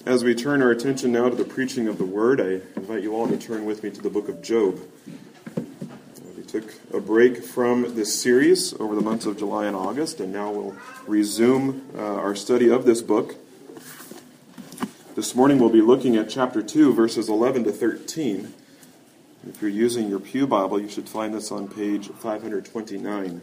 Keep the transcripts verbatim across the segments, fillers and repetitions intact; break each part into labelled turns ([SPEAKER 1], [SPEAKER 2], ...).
[SPEAKER 1] As we turn our attention now to the preaching of the Word, I invite you all to turn with me to the book of Job. We took a break from this series over the months of July and August, and now we'll resume uh, our study of this book. This morning we'll be looking at chapter two, verses eleven to thirteen. If you're using your Pew Bible, you should find this on page five twenty-nine.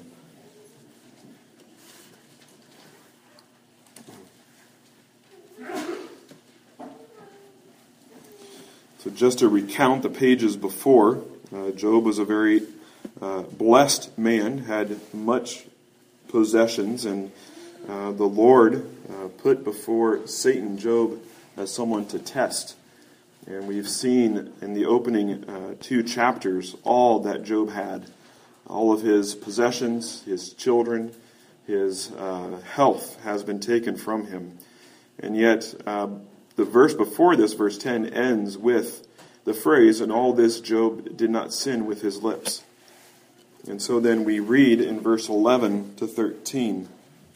[SPEAKER 1] So just to recount the pages before, uh, Job was a very uh, blessed man, had much possessions, and uh, the Lord uh, put before Satan Job as someone to test. And we've seen in the opening uh, two chapters all that Job had. All of his possessions, his children, his uh, health has been taken from him. And yet, uh, the verse before this, verse ten, ends with the phrase, "And all this Job did not sin with his lips." And so then we read in verse eleven to thirteen.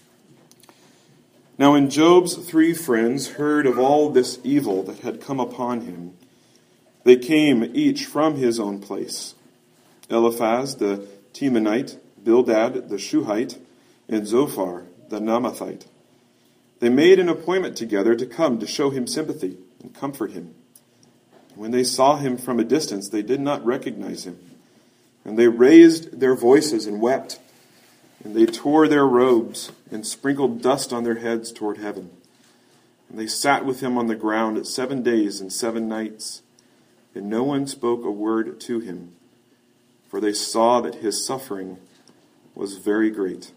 [SPEAKER 1] "Now when Job's three friends heard of all this evil that had come upon him, they came each from his own place. Eliphaz the Temanite, Bildad the Shuhite, and Zophar the Naamathite. They made an appointment together to come to show him sympathy and comfort him. When they saw him from a distance, they did not recognize him. And they raised their voices and wept. And they tore their robes and sprinkled dust on their heads toward heaven. And they sat with him on the ground seven days and seven nights. And no one spoke a word to him, for they saw that his suffering was very great."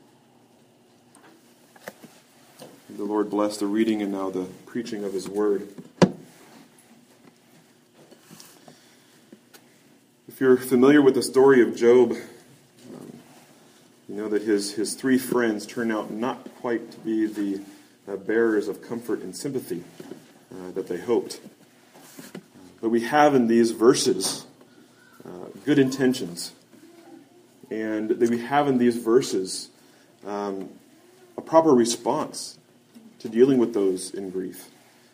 [SPEAKER 1] The Lord bless the reading and now the preaching of his word. If you're familiar with the story of Job, um, you know that his, his three friends turn out not quite to be the uh, bearers of comfort and sympathy uh, that they hoped. But we have in these verses uh, good intentions. And that we have in these verses um, a proper response to dealing with those in grief.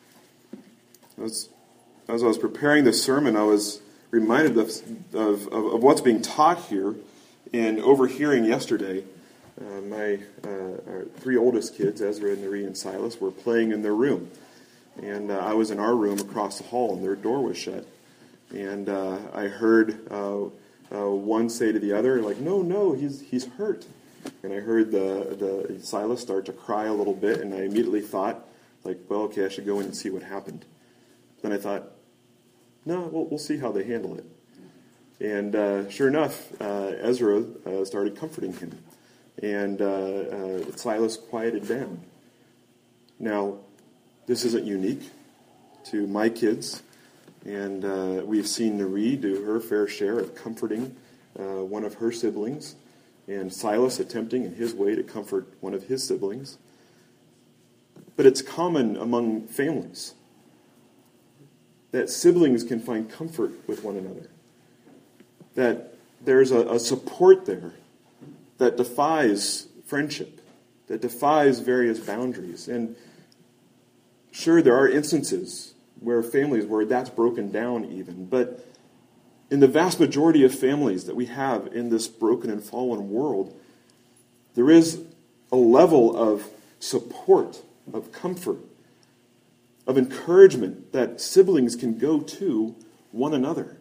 [SPEAKER 1] As, as I was preparing this sermon, I was reminded of, of, of what's being taught here and overhearing yesterday. Uh, my uh, our three oldest kids, Ezra, Nari, and Silas, were playing in their room. And uh, I was in our room across the hall, and their door was shut. And uh, I heard uh, uh, one say to the other, like, no, no, he's he's hurt. And I heard the, the Silas start to cry a little bit, and I immediately thought, like, well, okay, I should go in and see what happened. Then I thought, no, we'll, we'll see how they handle it. And uh, sure enough, uh, Ezra uh, started comforting him. And uh, uh, Silas quieted down. Now, this isn't unique to my kids. And uh, we've seen Nari do her fair share of comforting uh, one of her siblings. And Silas attempting in his way to comfort one of his siblings. But it's common among families that siblings can find comfort with one another. That there's a, a support there that defies friendship, that defies various boundaries. And sure, there are instances where families, where that's broken down even, but in the vast majority of families that we have in this broken and fallen world, there is a level of support, of comfort, of encouragement that siblings can go to one another.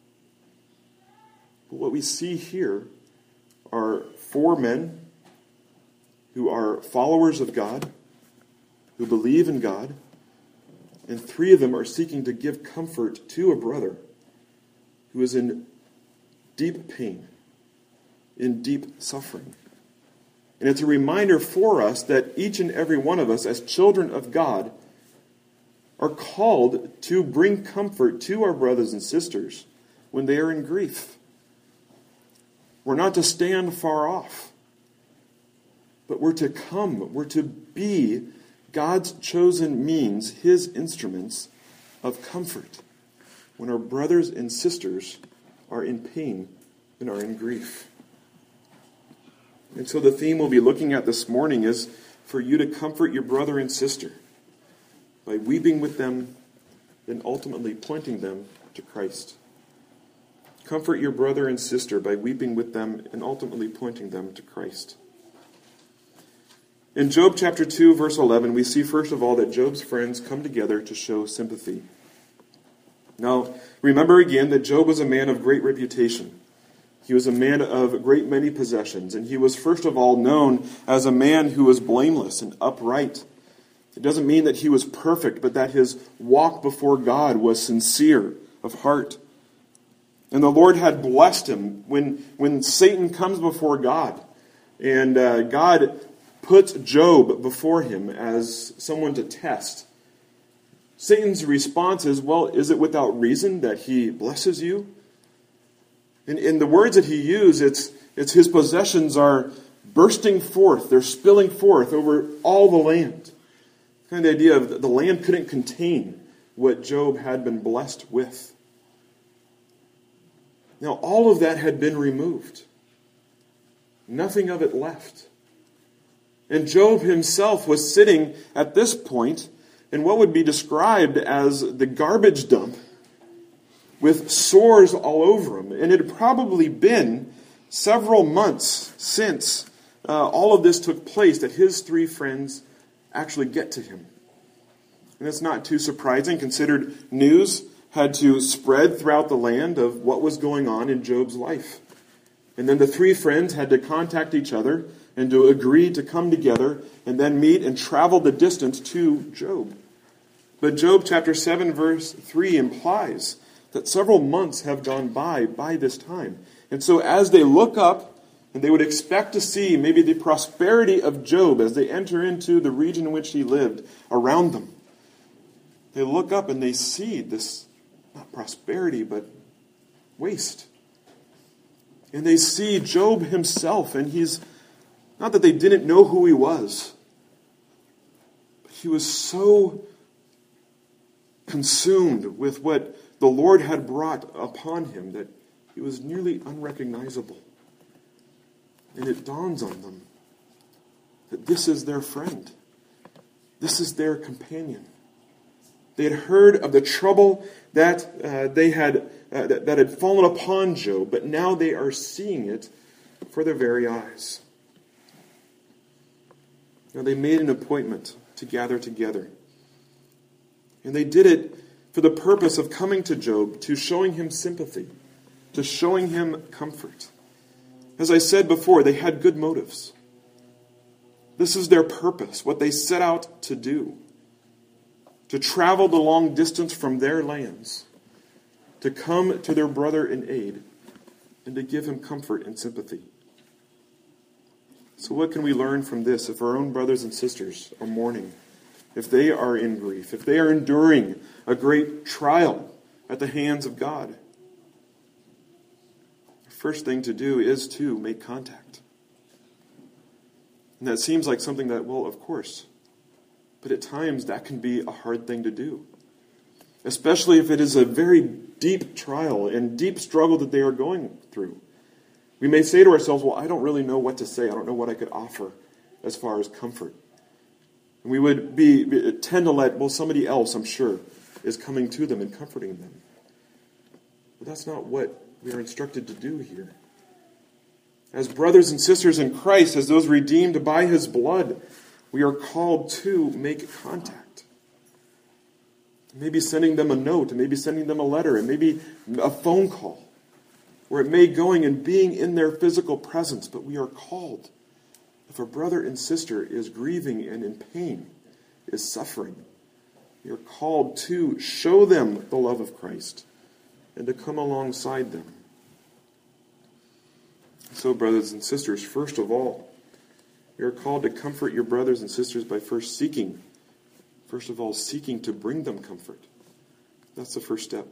[SPEAKER 1] But what we see here are four men who are followers of God, who believe in God, and three of them are seeking to give comfort to a brother who is in deep pain, in deep suffering. And it's a reminder for us that each and every one of us, as children of God, are called to bring comfort to our brothers and sisters when they are in grief. We're not to stand far off, but we're to come, we're to be God's chosen means, his instruments of comfort when our brothers and sisters are in pain and are in grief. And so the theme we'll be looking at this morning is for you to comfort your brother and sister. by weeping with them, and ultimately pointing them to Christ. Comfort your brother and sister by weeping with them and ultimately pointing them to Christ. In Job chapter two, verse eleven, we see first of all that Job's friends come together to show sympathy. Now, remember again that Job was a man of great reputation. He was a man of a great many possessions, and he was first of all known as a man who was blameless and upright. It doesn't mean that he was perfect, but that his walk before God was sincere of heart. And the Lord had blessed him when, when Satan comes before God, and uh, God puts Job before him as someone to test. Satan's response is, well, is it without reason that he blesses you? In, in the words that he used, it's, it's his possessions are bursting forth, they're spilling forth over all the land. Kind of the idea of the land couldn't contain what Job had been blessed with. Now, all of that had been removed. Nothing of it left. And Job himself was sitting at this point in what would be described as the garbage dump, with sores all over him. And it had probably been several months since uh, all of this took place that his three friends actually get to him. And that's not too surprising, considered news had to spread throughout the land of what was going on in Job's life. And then the three friends had to contact each other and to agree to come together and then meet and travel the distance to Job. But Job chapter seven verse three implies that several months have gone by by this time. And so as they look up, and they would expect to see maybe the prosperity of Job as they enter into the region in which he lived around them, they look up and they see this, not prosperity, but waste. And they see Job himself, and he's, not that they didn't know who he was, but he was so consumed with what the Lord had brought upon him that he was nearly unrecognizable. And it dawns on them that this is their friend. This is their companion. They had heard of the trouble that uh, they had uh, that, that had fallen upon Job, but now they are seeing it for their very eyes. Now they made an appointment to gather together. And they did it for the purpose of coming to Job, to showing him sympathy, to showing him comfort. As I said before, they had good motives. This is their purpose, what they set out to do. To travel the long distance from their lands, to come to their brother in aid, and to give him comfort and sympathy. So what can we learn from this if our own brothers and sisters are mourning, if they are in grief, if they are enduring a great trial at the hands of God? The first thing to do is to make contact. And that seems like something that, well, of course. But at times that can be a hard thing to do. Especially if it is a very deep trial and deep struggle that they are going through. We may say to ourselves, well, I don't really know what to say. I don't know what I could offer as far as comfort. And we would be tend to let, well, somebody else, I'm sure, is coming to them and comforting them. But that's not what we are instructed to do here. As brothers and sisters in Christ, as those redeemed by his blood, we are called to make contact. Maybe sending them a note, and maybe sending them a letter, and maybe a phone call. Or it may going and being in their physical presence, but we are called. If a brother and sister is grieving and in pain, is suffering, we are called to show them the love of Christ and to come alongside them. So, brothers and sisters, first of all, we are called to comfort your brothers and sisters by first seeking, first of all, seeking to bring them comfort. That's the first step.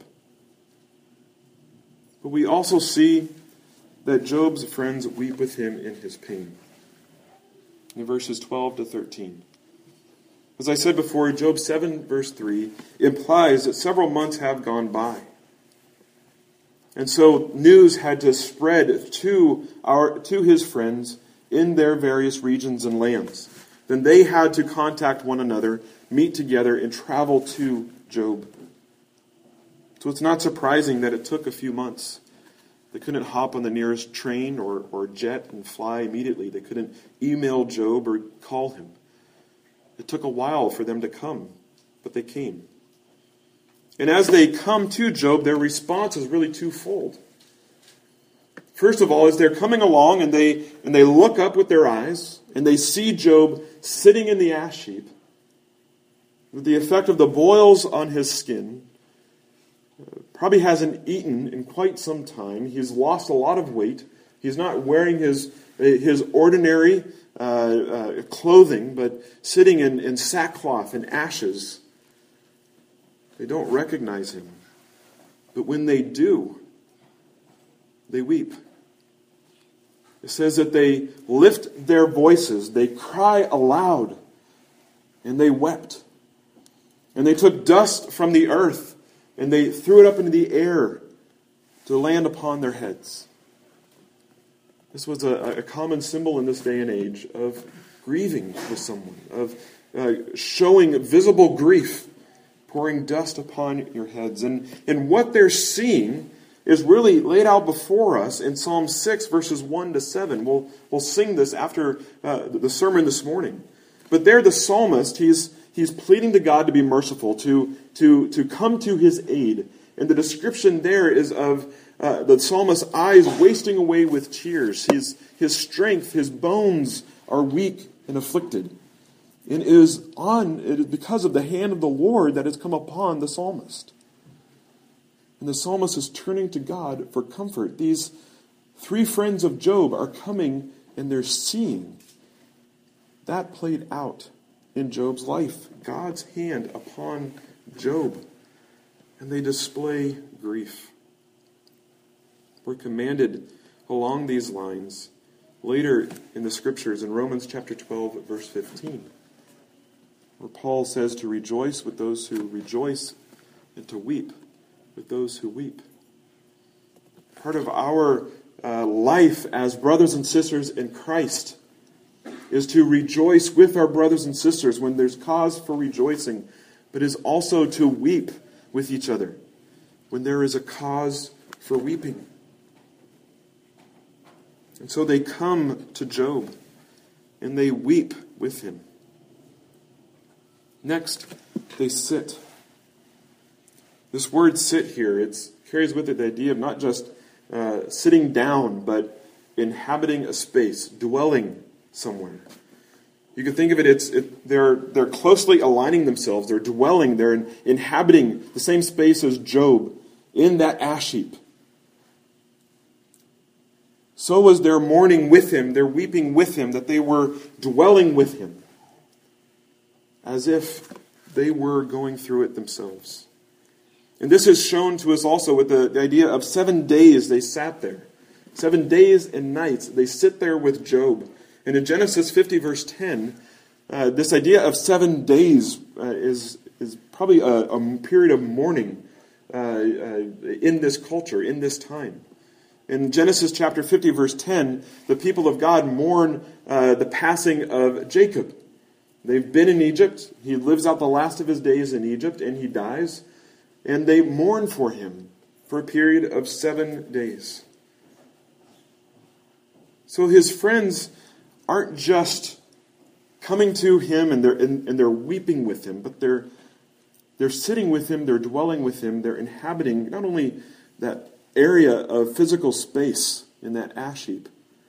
[SPEAKER 1] But we also see that Job's friends weep with him in his pain. In verses twelve to thirteen. As I said before, Job seven, verse three, implies that several months have gone by. And so news had to spread to our to his friends in their various regions and lands. then they had to contact one another, meet together, and travel to Job. So it's not surprising that it took a few months. They couldn't hop on the nearest train or, or jet and fly immediately. They couldn't email Job or call him. It took a while for them to come, but they came. And as they come to Job, their response is really twofold. First of all, as they're coming along and they and they look up with their eyes and they see Job sitting in the ash heap with the effect of the boils on his skin, uh, probably hasn't eaten in quite some time. He's lost a lot of weight. He's not wearing his his ordinary uh, uh, clothing, but sitting in, in sackcloth and ashes. They don't recognize him. But when they do, they weep. It says that they lift their voices, they cry aloud, and they wept. And they took dust from the earth, and they threw it up into the air to land upon their heads. This was a, a common symbol in this day and age of grieving for someone, of uh, showing visible grief, pouring dust upon your heads. And, and what they're seeing is really laid out before us in Psalm six, verses one to seven. We'll, we'll sing this after uh, the sermon this morning. But there the psalmist, he's, he's pleading to God to be merciful, to, to, to come to his aid. And the description there is of uh, the psalmist's eyes wasting away with tears. His, his strength, his bones are weak and afflicted. And it is on it is because of the hand of the Lord that has come upon the psalmist. And the psalmist is turning to God for comfort. These three friends of Job are coming and they're seeing. That played out in Job's life. God's hand upon Job. And they display grief. We're commanded along these lines later in the scriptures in Romans chapter twelve, verse fifteen. Where Paul says to rejoice with those who rejoice and to weep with those who weep. Part of our uh, life as brothers and sisters in Christ is to rejoice with our brothers and sisters when there's cause for rejoicing, but is also to weep with each other when there is a cause for weeping. And so they come to Job and they weep with him. Next, they sit. This word sit here, it carries with it the idea of not just uh, sitting down, but inhabiting a space, dwelling somewhere. You can think of it, it's it, they're they're closely aligning themselves, they're dwelling, they're in, inhabiting the same space as Job in that ash heap. So was their mourning with him, their weeping with him, that they were dwelling with him, as if they were going through it themselves. And this is shown to us also with the, the idea of seven days they sat there. Seven days and nights they sit there with Job. And in Genesis fifty, verse ten, uh, this idea of seven days uh, is, is probably a, a period of mourning uh, uh, in this culture, in this time. In Genesis chapter fifty, verse ten, the people of God mourn uh, the passing of Jacob. They've been in Egypt. He lives out the last of his days in Egypt, and he dies. And they mourn for him for a period of seven days. So his friends aren't just coming to him and they're and, and they're weeping with him, but they're they're sitting with him, they're dwelling with him, they're inhabiting not only that area of physical space in that ash heap,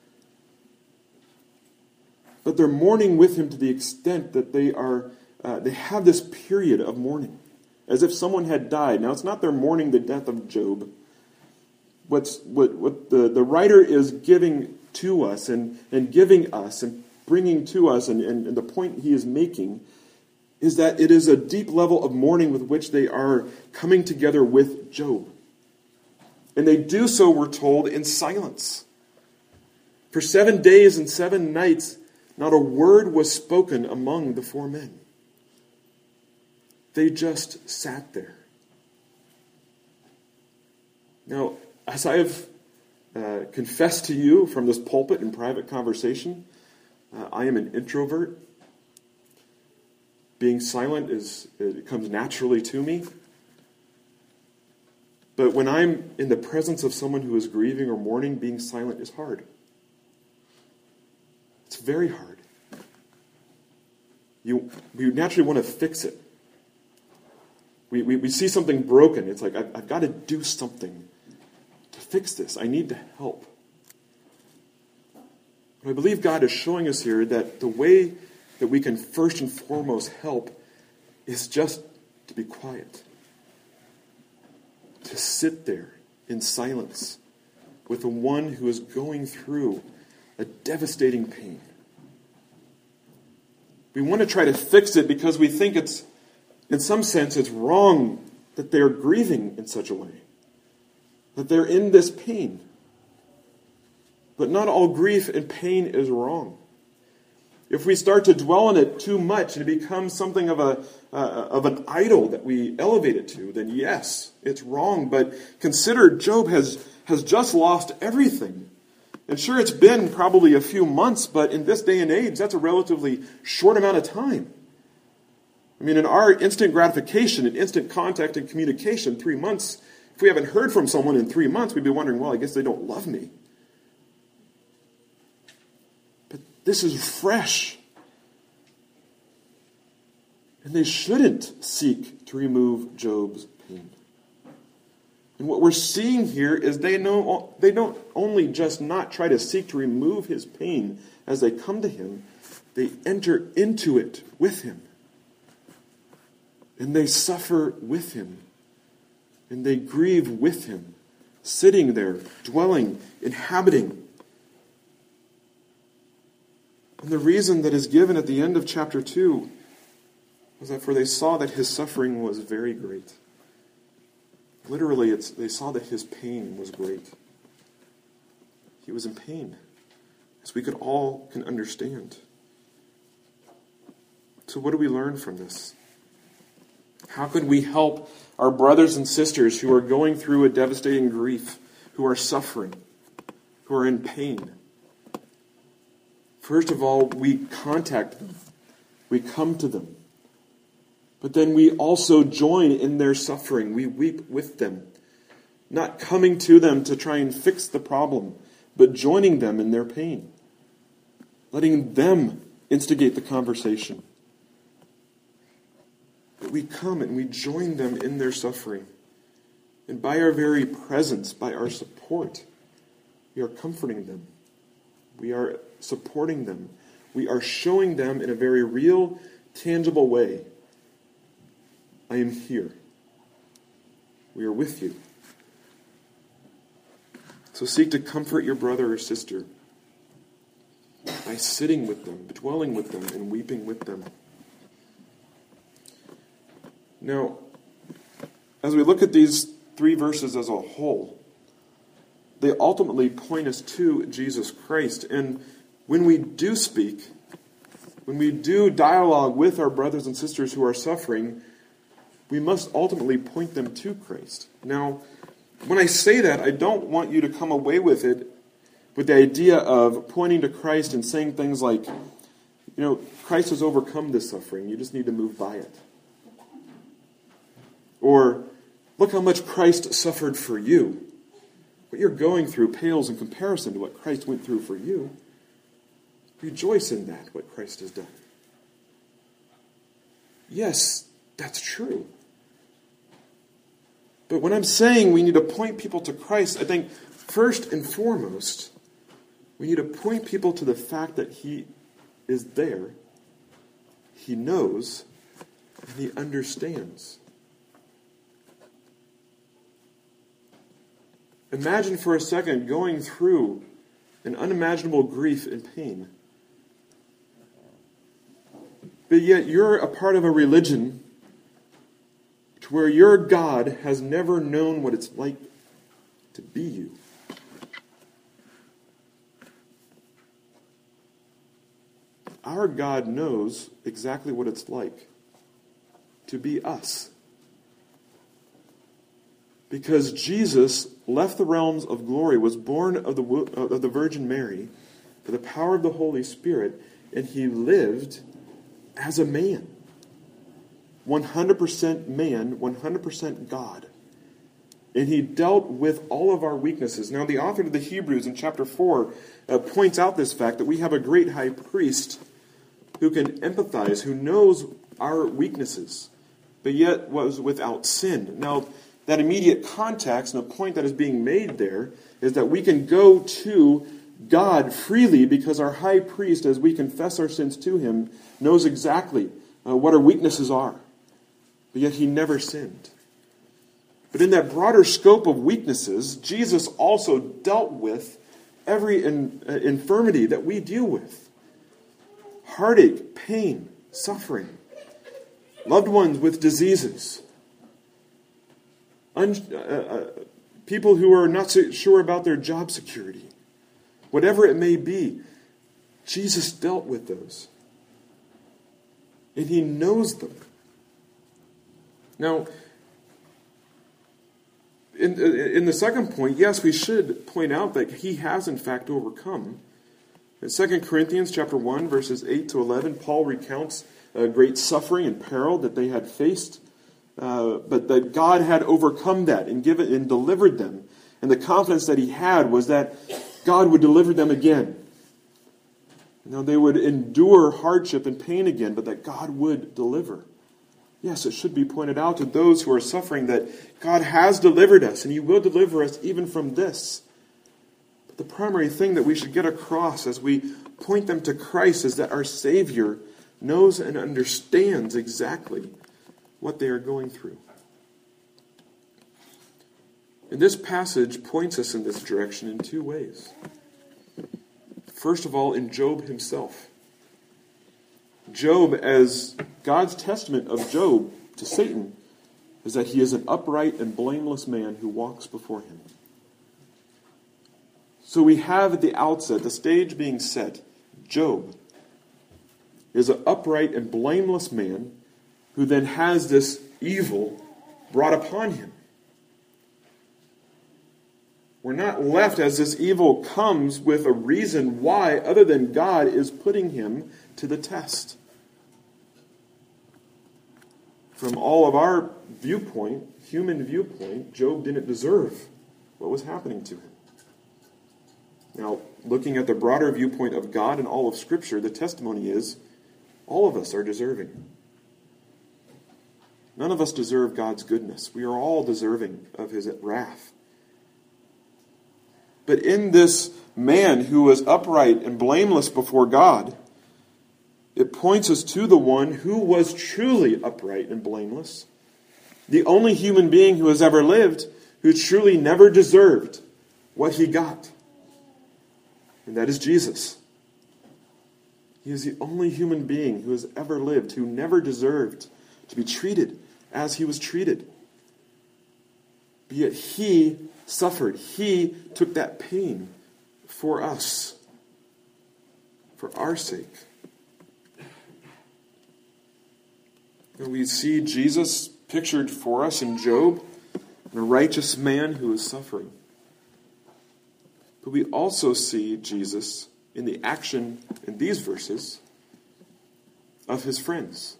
[SPEAKER 1] but they're mourning with him to the extent that they are uh, they have this period of mourning, as if someone had died. Now, it's not they're mourning the death of Job. What's what what the, the writer is giving to us and, and giving us and bringing to us, and, and, and the point he is making is that it is a deep level of mourning with which they are coming together with Job. And they do so, we're told, in silence. For seven days and seven nights, not a word was spoken among the four men. They just sat there. Now, as I have uh, confessed to you from this pulpit in private conversation, uh, I am an introvert. being silent is it comes naturally to me. But when I'm in the presence of someone who is grieving or mourning, being silent is hard. It's very hard. You, we naturally want to fix it. We, we, we see something broken. It's like, I've, I've got to do something to fix this. I need to help. But I believe God is showing us here that the way that we can first and foremost help is just to be quiet. To sit there in silence with the one who is going through a devastating pain. We want to try to fix it because we think it's, in some sense, it's wrong that they're grieving in such a way. That they're in this pain. But not all grief and pain is wrong. If we start to dwell on it too much and it becomes something of a uh, of an idol that we elevate it to, then yes, it's wrong. But consider Job has has just lost everything. And sure, it's been probably a few months, but in this day and age, that's a relatively short amount of time. I mean, in our instant gratification and instant contact and communication, three months, if we haven't heard from someone in three months, we'd be wondering, well, I guess they don't love me. But this is fresh. And they shouldn't seek to remove Job's pain. And what we're seeing here is they know they don't only just not try to seek to remove his pain as they come to him, they enter into it with him. And they suffer with him. And they grieve with him, sitting there, dwelling, inhabiting. And the reason that is given at the end of chapter two was that for they saw that his suffering was very great. Literally, it's, they saw that his pain was great. He was in pain, as we could all can understand. So what do we learn from this? How could we help our brothers and sisters who are going through a devastating grief, who are suffering, who are in pain? First of all, we contact them. We come to them. But then we also join in their suffering. We weep with them. Not coming to them to try and fix the problem, but joining them in their pain. Letting them instigate the conversation. But we come and we join them in their suffering. And by our very presence, by our support, we are comforting them. We are supporting them. We are showing them in a very real, tangible way, I am here. We are with you. So seek to comfort your brother or sister by sitting with them, dwelling with them, and weeping with them. Now, as we look at these three verses as a whole, they ultimately point us to Jesus Christ. And when we do speak, when we do dialogue with our brothers and sisters who are suffering, we must ultimately point them to Christ. Now, when I say that, I don't want you to come away with it with the idea of pointing to Christ and saying things like, you know, Christ has overcome this suffering. You just need to move by it. Or, look how much Christ suffered for you. What you're going through pales in comparison to what Christ went through for you. Rejoice in that, what Christ has done. Yes, that's true. But when I'm saying we need to point people to Christ, I think first and foremost, we need to point people to the fact that he is there, he knows, and he understands. Imagine for a second going through an unimaginable grief and pain. But yet you're a part of a religion to where your God has never known what it's like to be you. Our God knows exactly what it's like to be us. Because Jesus left the realms of glory, was born of the, of the Virgin Mary, by the power of the Holy Spirit, and he lived as a man. one hundred percent man, one hundred percent God. And he dealt with all of our weaknesses. Now, the author of the Hebrews in chapter four uh, points out this fact that we have a great high priest who can empathize, who knows our weaknesses, but yet was without sin. Now, that immediate context and the point that is being made there is that we can go to God freely because our high priest, as we confess our sins to him, knows exactly uh, what our weaknesses are. But yet he never sinned. But in that broader scope of weaknesses, Jesus also dealt with every in, uh, infirmity that we deal with. Heartache, pain, suffering, loved ones with diseases, un, uh, uh, people who are not so sure about their job security. Whatever it may be, Jesus dealt with those. And he knows them. Now, in, in the second point, yes, we should point out that he has in fact overcome. In Second Corinthians chapter one, verses eight to eleven, Paul recounts a great suffering and peril that they had faced, uh, but that God had overcome that and given and delivered them. And the confidence that he had was that God would deliver them again. Now they would endure hardship and pain again, but that God would deliver. Yes, it should be pointed out to those who are suffering that God has delivered us, and he will deliver us even from this. But the primary thing that we should get across as we point them to Christ is that our Savior knows and understands exactly what they are going through. And this passage points us in this direction in two ways. First of all, in Job himself. Job, as God's testament of Job to Satan, is that he is an upright and blameless man who walks before him. So we have at the outset, the stage being set, Job is an upright and blameless man who then has this evil brought upon him. We're not left as this evil comes with a reason why other than God is putting him to the test. From all of our viewpoint, human viewpoint, Job didn't deserve what was happening to him. Now, looking at the broader viewpoint of God and all of Scripture, the testimony is all of us are deserving. None of us deserve God's goodness. We are all deserving of his wrath. But in this man who was upright and blameless before God, it points us to the one who was truly upright and blameless, the only human being who has ever lived who truly never deserved what he got. And that is Jesus. He is the only human being who has ever lived who never deserved to be treated as he was treated. But yet he suffered. He took that pain for us, for our sake. And we see Jesus pictured for us in Job, a righteous man who is suffering. But we also see Jesus in the action in these verses of his friends.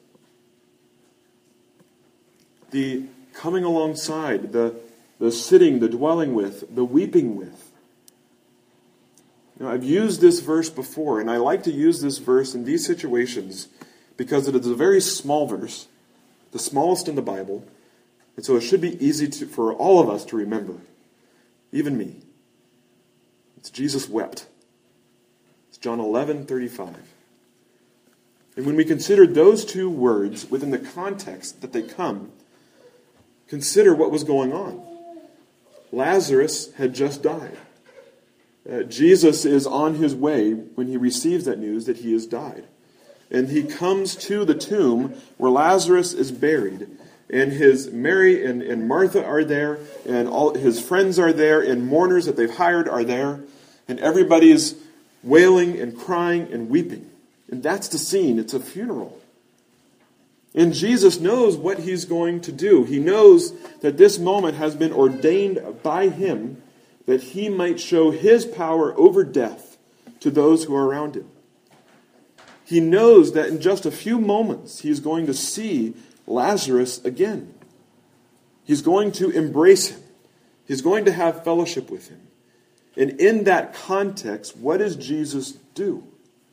[SPEAKER 1] The coming alongside, the, the sitting, the dwelling with, the weeping with. Now, I've used this verse before, and I like to use this verse in these situations because it is a very small verse, the smallest in the Bible, and so it should be easy to, for all of us to remember, even me. It's Jesus wept. It's John eleven thirty-five. And when we consider those two words within the context that they come, consider what was going on. Lazarus had just died. Uh, Jesus is on his way when he receives that news that he has died. And he comes to the tomb where Lazarus is buried. And his Mary and, and Martha are there, and all his friends are there, and mourners that they've hired are there. And everybody is wailing and crying and weeping. And that's the scene. It's a funeral. And Jesus knows what he's going to do. He knows that this moment has been ordained by him that he might show his power over death to those who are around him. He knows that in just a few moments he is going to see Lazarus again. He's going to embrace him. He's going to have fellowship with him. And in that context, what does Jesus do?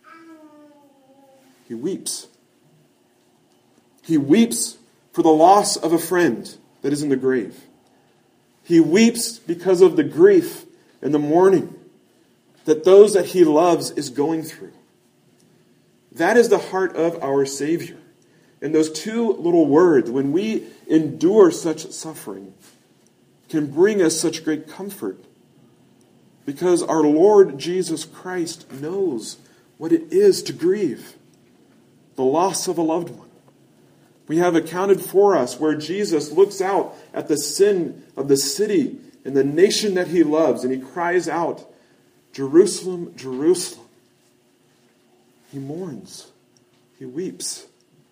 [SPEAKER 1] He weeps. He weeps for the loss of a friend that is in the grave. He weeps because of the grief and the mourning that those that he loves is going through. That is the heart of our Savior. And those two little words, when we endure such suffering, can bring us such great comfort. Because our Lord Jesus Christ knows what it is to grieve the loss of a loved one. We have accounted for us where Jesus looks out at the sin of the city and the nation that he loves, and he cries out, Jerusalem, Jerusalem. He mourns. He weeps.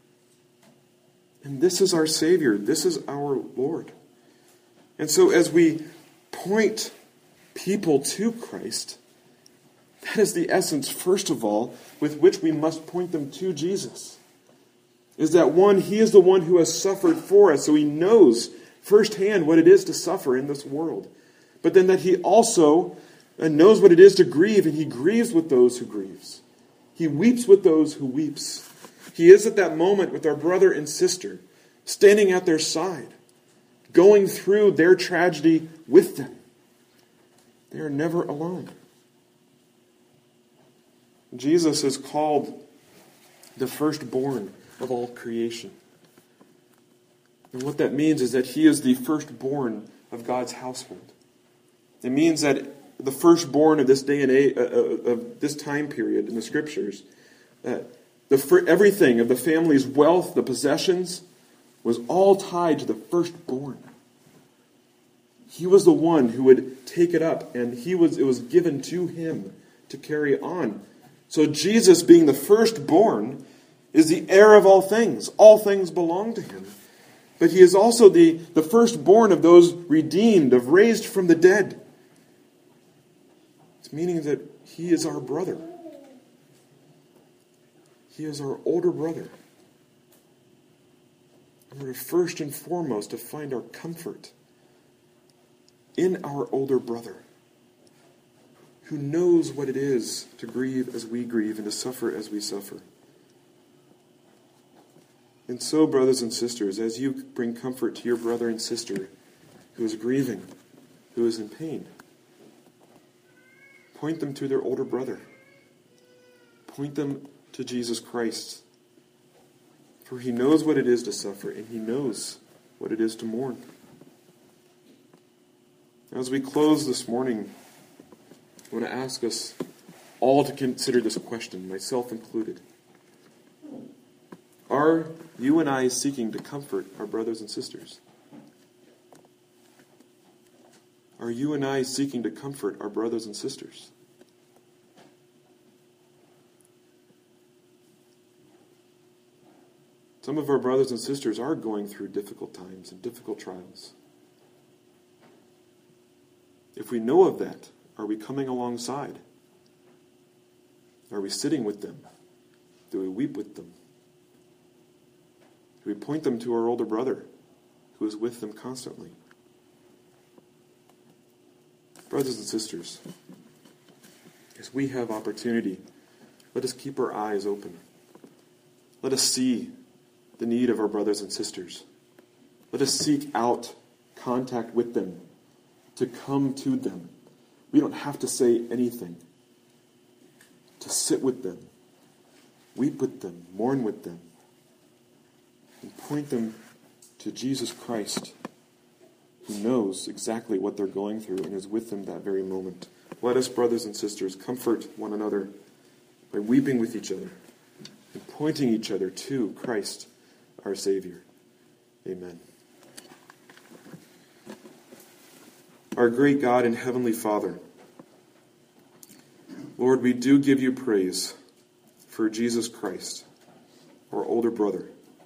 [SPEAKER 1] And this is our Savior. This is our Lord. And so as we point people to Christ, that is the essence, first of all, with which we must point them to Jesus. Is that one, he is the one who has suffered for us, so he knows firsthand what it is to suffer in this world. But then that he also knows what it is to grieve, and he grieves with those who grieves. He weeps with those who weeps. He is at that moment with our brother and sister, standing at their side, going through their tragedy with them. They are never alone. Jesus is called the firstborn of all creation. And what that means is that he is the firstborn of God's household. It means that the firstborn of this day and age, uh, of this time period in the Scriptures, uh, the everything of the family's wealth, the possessions, was all tied to the firstborn. He was the one who would take it up, and he was it was given to him to carry on. So Jesus, being the firstborn, is the heir of all things. All things belong to him. But he is also the, the firstborn of those redeemed, of raised from the dead. It's meaning that he is our brother. He is our older brother. And we're first and foremost to find our comfort in our older brother, who knows what it is to grieve as we grieve and to suffer as we suffer. And so, brothers and sisters, as you bring comfort to your brother and sister who is grieving, who is in pain, point them to their older brother. Point them to Jesus Christ. For he knows what it is to suffer, and he knows what it is to mourn. As we close this morning, I want to ask us all to consider this question, myself included. Are you and I seeking to comfort our brothers and sisters? Are you and I seeking to comfort our brothers and sisters? Some of our brothers and sisters are going through difficult times and difficult trials. If we know of that, are we coming alongside? Are we sitting with them? Do we weep with them? Do we point them to our older brother who is with them constantly? Brothers and sisters, as we have opportunity, let us keep our eyes open. Let us see the need of our brothers and sisters. Let us seek out contact with them, to come to them. We don't have to say anything. To sit with them, weep with them, mourn with them, and point them to Jesus Christ, who knows exactly what they're going through and is with them that very moment. Let us, brothers and sisters, comfort one another by weeping with each other and pointing each other to Christ, our Savior. Amen. Our great God and Heavenly Father, Lord, we do give you praise for Jesus Christ, our older brother.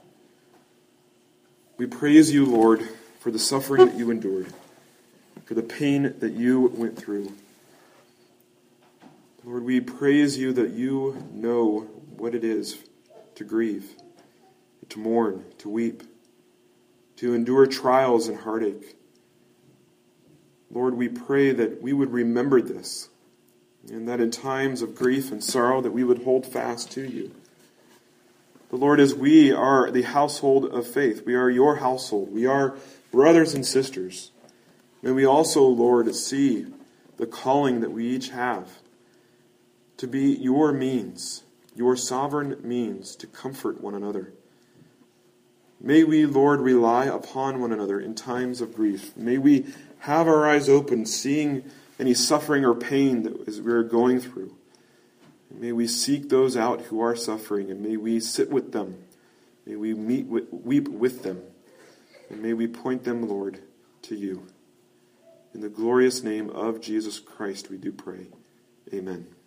[SPEAKER 1] We praise you, Lord, for the suffering that you endured, for the pain that you went through. Lord, we praise you that you know what it is to grieve, to mourn, to weep. to endure trials and heartache. Lord, we pray that we would remember this, and that in times of grief and sorrow that we would hold fast to you. But Lord, as we are the household of faith, we are your household, we are brothers and sisters, may we also, Lord, see the calling that we each have to be your means, your sovereign means to comfort one another. May we, Lord, rely upon one another in times of grief. May we have our eyes open, seeing any suffering or pain that we are going through. May we seek those out who are suffering, and may we sit with them. May we meet with, weep with them. And may we point them, Lord, to you. In the glorious name of Jesus Christ we do pray. Amen.